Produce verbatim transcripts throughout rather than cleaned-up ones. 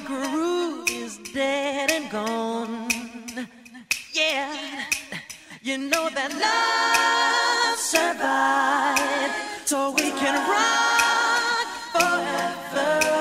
groove is dead and gone. Yeah, you know that love survived, so we can rock forever.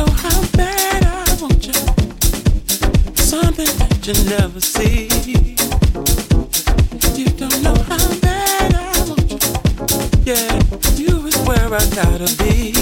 know how bad I want you. Something that you never see. You don't know how bad I want you. Yeah, you is where I gotta be.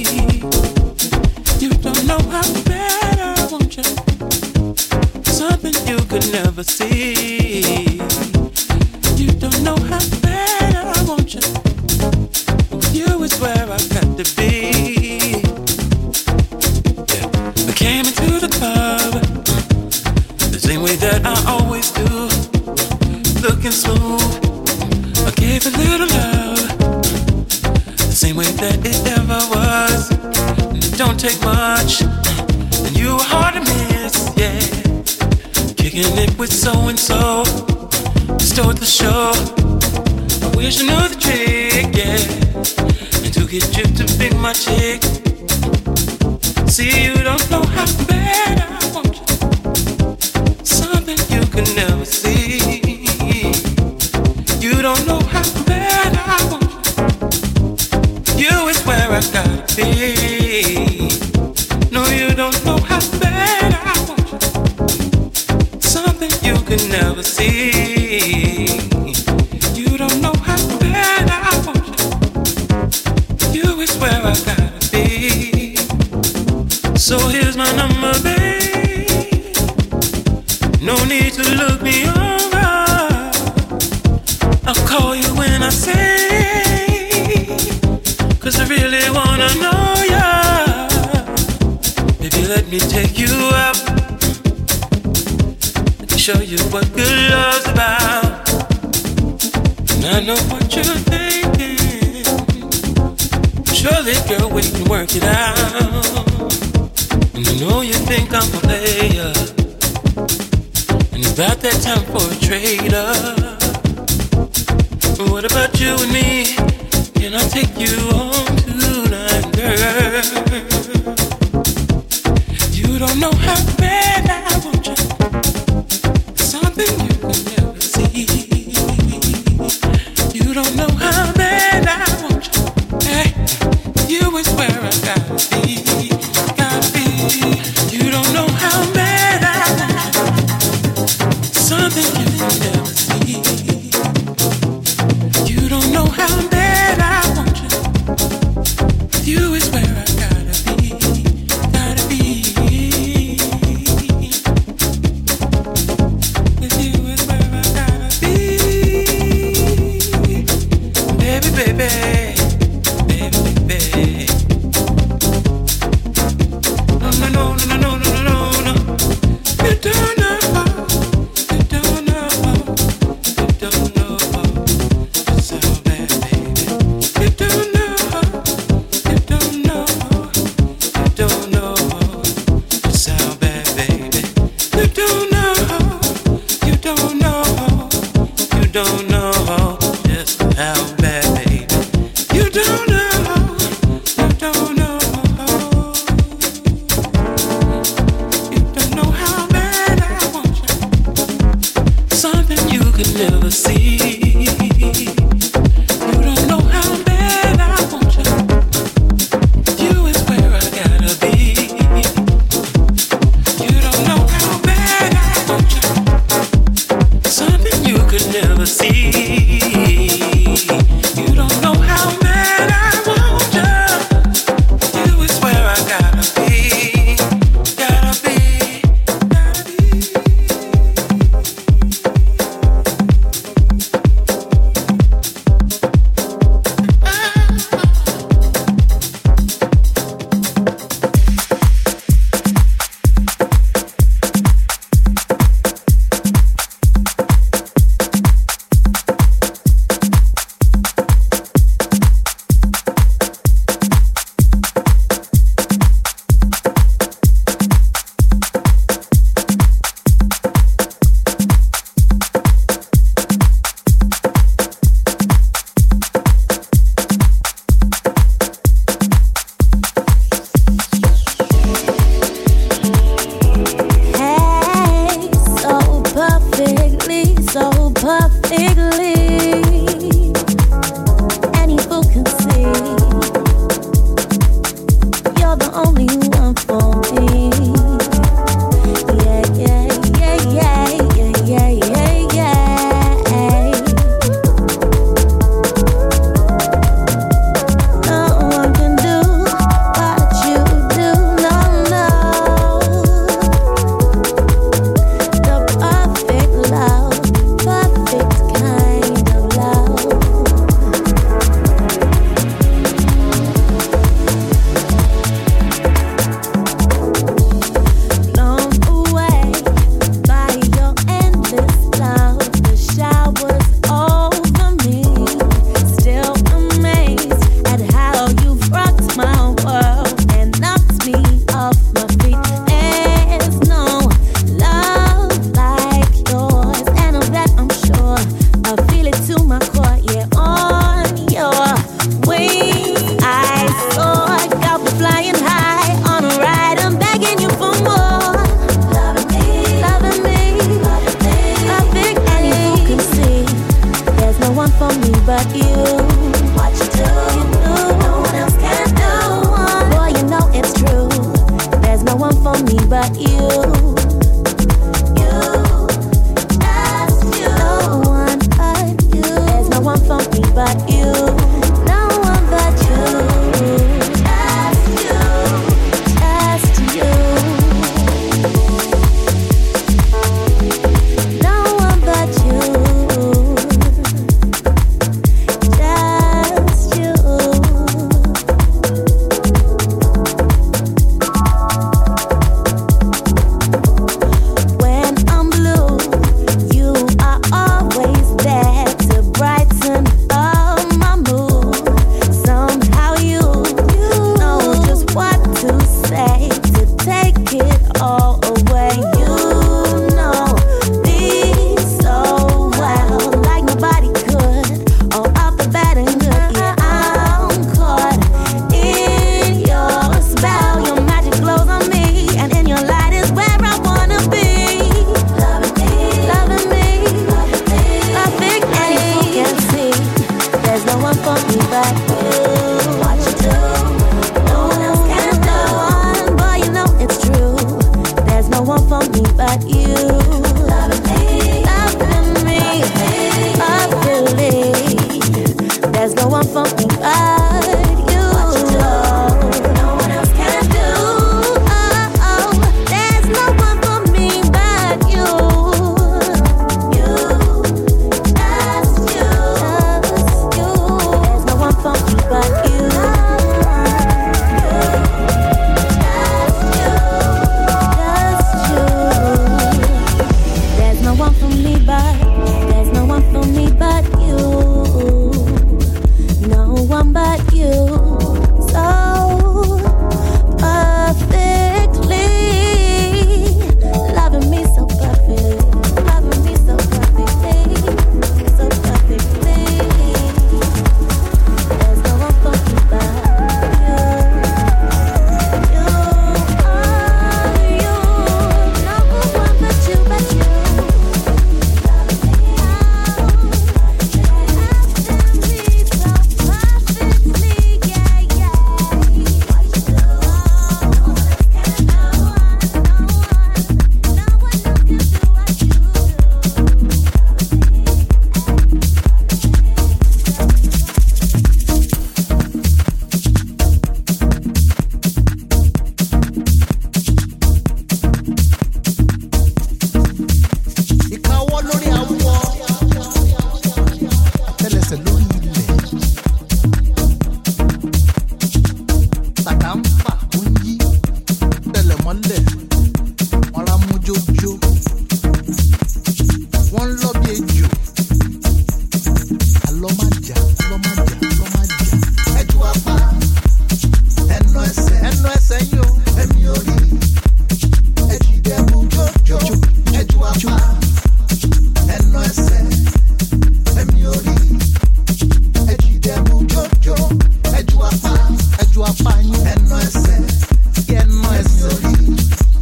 You don't know how bad I want you. Something you could never see. You don't know how bad I want you. You is where I got to be. Yeah. I came into the club the same way that I always do, looking smooth. I gave a little love the same way that it ever was. And it don't take much, and you were hard to miss, yeah. Kicking it with so and so, stole the show. I wish I knew the trick, yeah, and to get you to be my chick. See, you don't know how bad I want you. Something you can never see. You don't know how bad I want you. You is where I gotta be. No, you don't know how bad I want you. Something you can never see. You don't know how bad I want you. You is where I gotta be. So here's my number, babe. No need to look me over. I'll call you when I say, 'cause I really wanna know ya. Baby, let me take you out and show you what good love's about. And I know what you're thinking. Surely, girl, we can work it out. And I know you think I'm a player, and it's about that time for a trade-up. What about you and me? Can I take you home tonight, girl? You don't know how bad I want you. Something you can never see. You don't know how bad I want you. Hey, you is where I gotta be, gotta be. You don't know how bad I want you. Something you can never see. You don't know how bad I want you. You is where I gotta be, gotta be. With you is where I gotta be. Baby, baby, baby, baby. for me but you. You, that's you. No one but you. There's no one for me but you. No one but you. That's you. That's you. No one but you. Just you. When I'm blue, you are always there to brighten up my mood. Somehow you know just what to say to take it all away. You know me so well, like nobody could. All off the bat and good, yeah, I'm caught in your spell. Your magic glows on me, and in your light is where I wanna be. Loving me, loving me, loving me, loving me. And you can see, there's no one for me but you. What you do, no one else can do. Boy, you know it's true. There's no one for me but you. Loving me, loving me, lovingly. There's no one for me but you. What you do, no one else can do. Oh, oh, there's no one for me but you. You, that's you, that's you. There's no one for me but you. There's no one for me but, there's no one for me but you. No one but you. So perfectly, loving me so perfect, loving me so perfectly, so perfectly. There's no one for me but you. You are you. No one but you, but you. Loving me out, loving me so perfectly, yeah, yeah. What you do, no one else can do. No one, no one, no one else can do what you do. Ìkáwọ́ lórí àwọ̀, àtẹ́lẹsẹ̀ lórí ilẹ̀. Tàkà ń fà ó ń yí, tẹ̀lẹ̀ mọ́lẹ̀, wọ́n rá mú jójó. Wọ́n ń lọ́ bí ejò. Àlọ́ má jà, àlọ́ má jà, àlọ́ má jà. Ẹjú apá, ẹnu ẹsẹ̀, ẹnu ẹsẹ̀ yín o, ẹ̀mí orí. Ẹjú ìdẹ́mu jójó, ẹjú apá. Ẹnu ẹsẹ̀, ẹ̀mí orí, ẹjú ìdẹ́mu jójó, ẹjú apá, ẹjú apá yín, ẹnu ẹsẹ̀, ẹnu ẹsẹ̀ orí,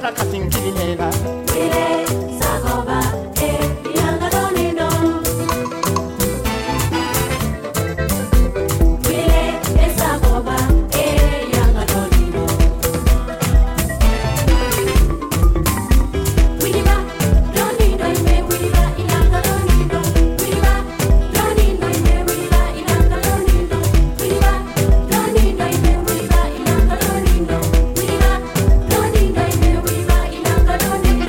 katingilela Wile sagoba e ilanga donido. Wile sagoba e ilanga donido. Wiliba donido ime wiliba ilanga donido. Wiliba donido ime wiliba ilanga donido. Wiliba donido ime wiliba ilanga donido. Wiliba donido ime wiliba ilanga donido.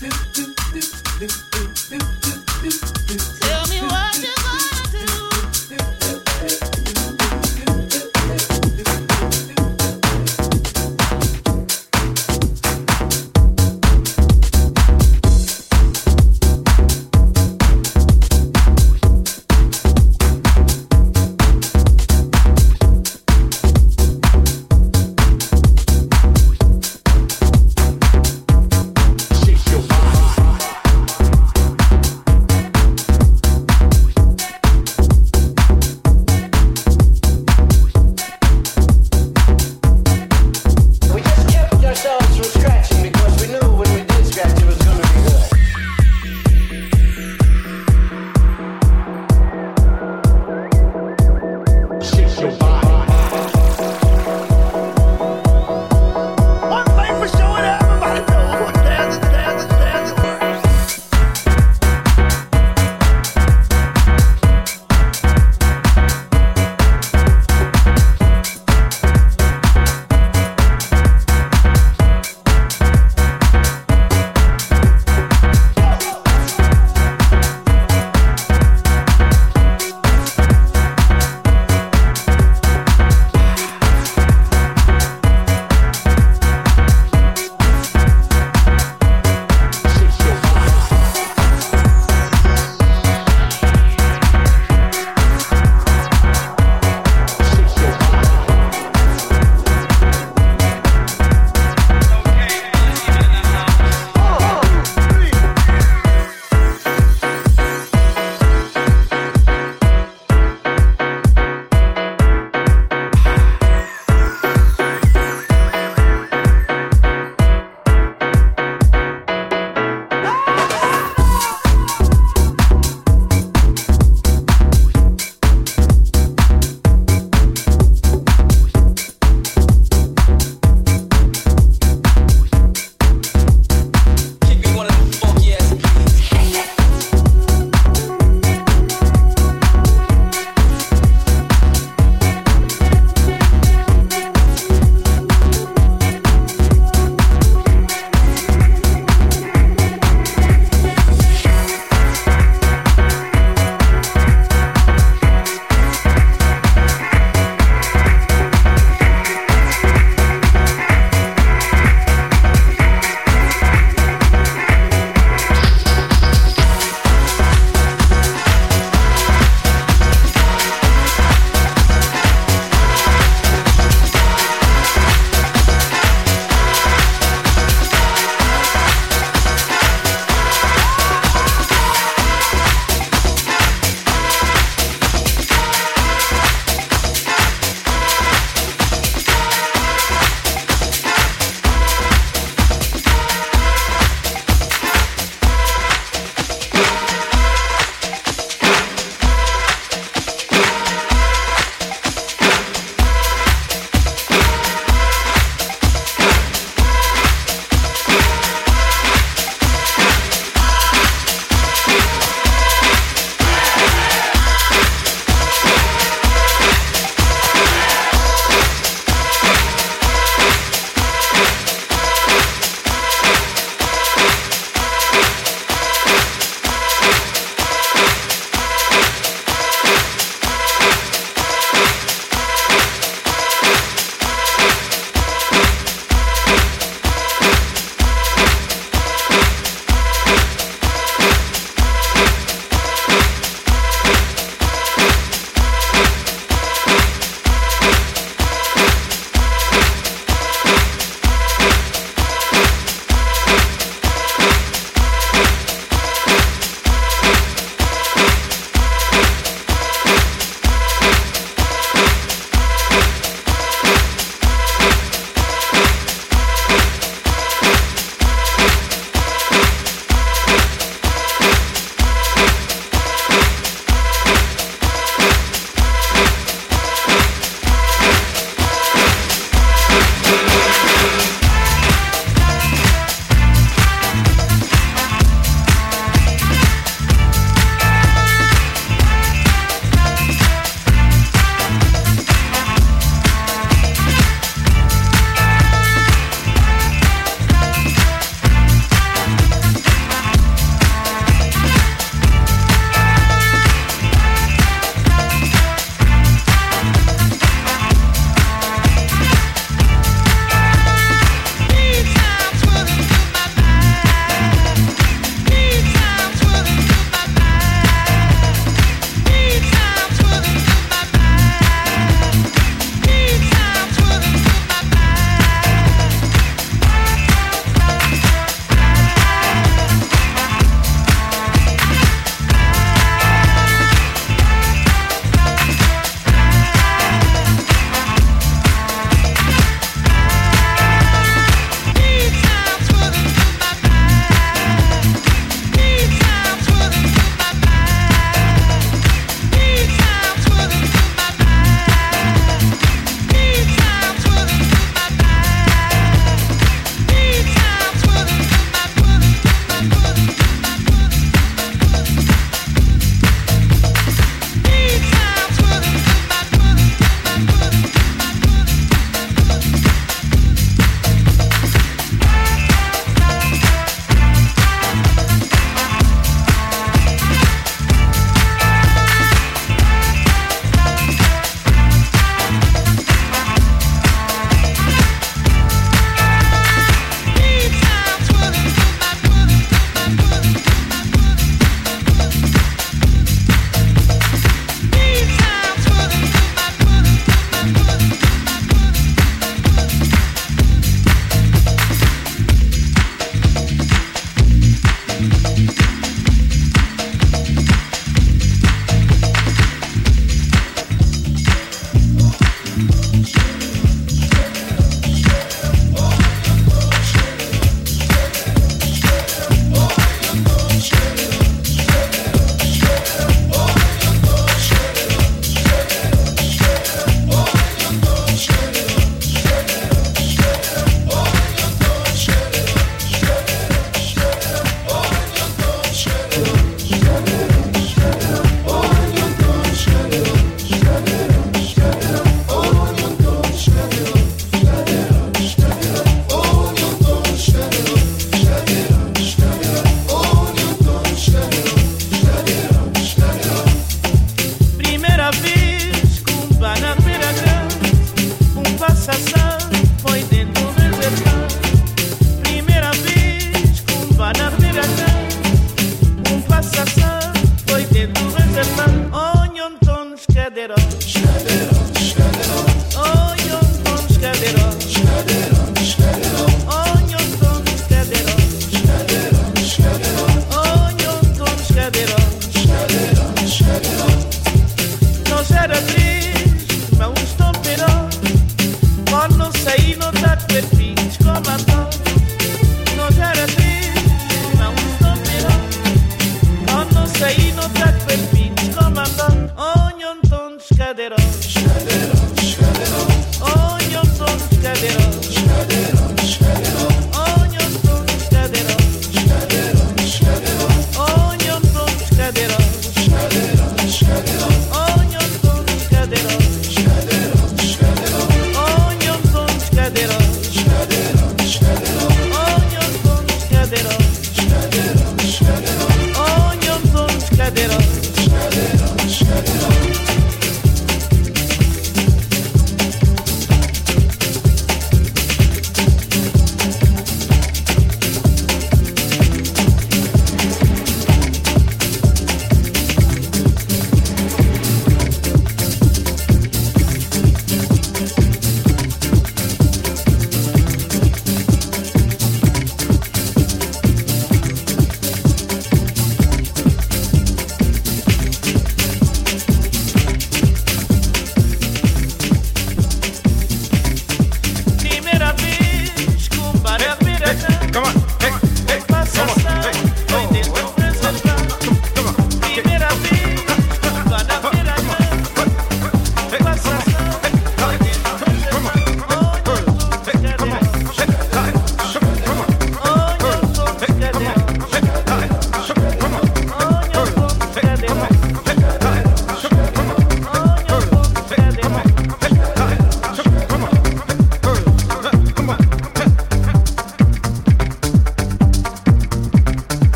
Tell me what you're gonna do. Shake your body. Shut